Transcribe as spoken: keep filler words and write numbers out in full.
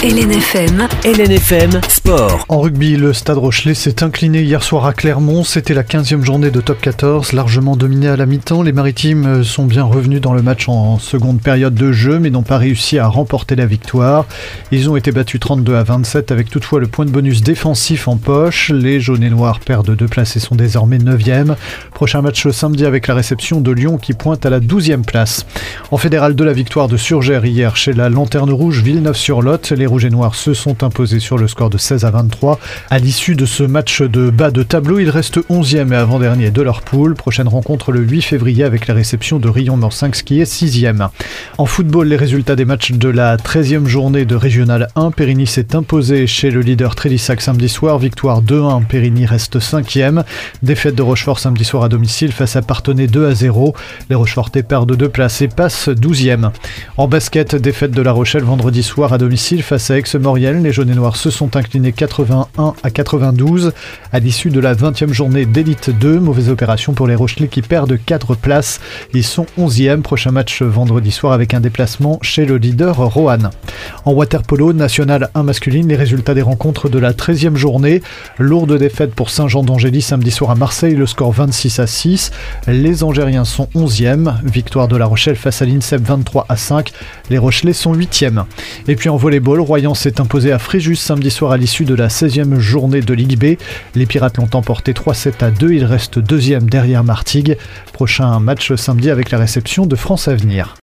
L N F M. L N F M Sport. En rugby, le Stade Rochelais s'est incliné hier soir à Clermont. C'était la quinzième journée de top quatorze, largement dominée à la mi-temps. Les Maritimes sont bien revenus dans le match en seconde période de jeu, mais n'ont pas réussi à remporter la victoire. Ils ont été battus trente-deux à vingt-sept, avec toutefois le point de bonus défensif en poche. Les jaunes et noirs perdent deux places et sont désormais neuvième. Prochain match samedi avec la réception de Lyon qui pointe à la douzième place. En fédéral deux, la victoire de Surgères hier chez la Lanterne Rouge Villeneuve-sur-Lot. Les rouges et noirs se sont imposés sur le score de seize à vingt-trois. À l'issue de ce match de bas de tableau, ils restent onzième et avant-dernier de leur poule. Prochaine rencontre le huit février avec la réception de Rion-Morsinx qui est sixième. En football, les résultats des matchs de la treizième journée de Régional un. Périgny s'est imposé chez le leader Trélissac samedi soir. Victoire deux à un. Périgny reste cinquième. Défaite de Rochefort samedi soir à domicile face à Parthenay deux à zéro. Les Rochefortais perdent deux places et passent douzième. En basket, défaite de La Rochelle vendredi soir à domicile face à Aix-Maurienne. Les jaunes et noirs se sont inclinés quatre-vingt-un à quatre-vingt-douze à l'issue de la vingtième journée d'élite deux. Mauvaise opération pour les Rochelais qui perdent quatre places. Ils sont onzième. Prochain match vendredi soir avec un déplacement chez le leader Roanne. En waterpolo, national un masculine, les résultats des rencontres de la treizième journée. Lourde défaite pour Saint-Jean-d'Angély samedi soir à Marseille, le score vingt-six à six. Les Angériens sont onzième. Victoire de La Rochelle face à l'INSEP vingt-trois à cinq. Les Rochelais sont huitième. Et puis en volleyball, Royan s'est imposé à Fréjus samedi soir à l'issue de la seizième journée de Ligue B. Les Pirates l'ont emporté trois sept à deux. Ils restent deuxième derrière Martigues. Prochain match samedi avec la réception de France Avenir.